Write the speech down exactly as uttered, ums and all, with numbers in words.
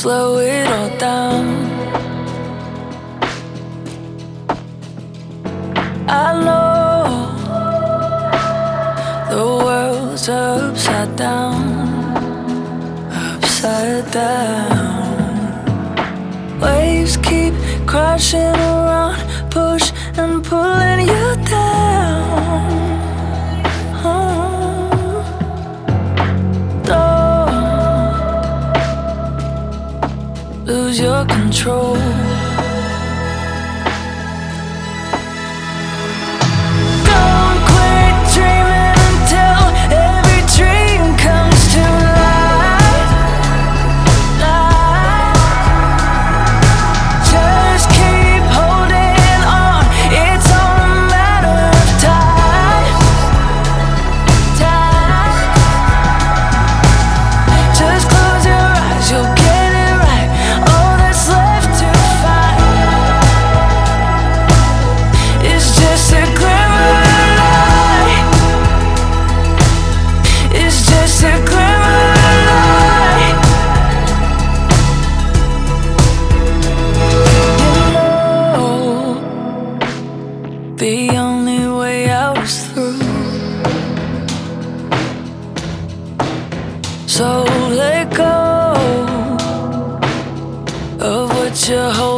slow it all down. I know the world's upside down, upside down. Waves keep crashing around, push and pulling you down. Oh, don't lose your control. The only way out is through. So let go of what you're holding.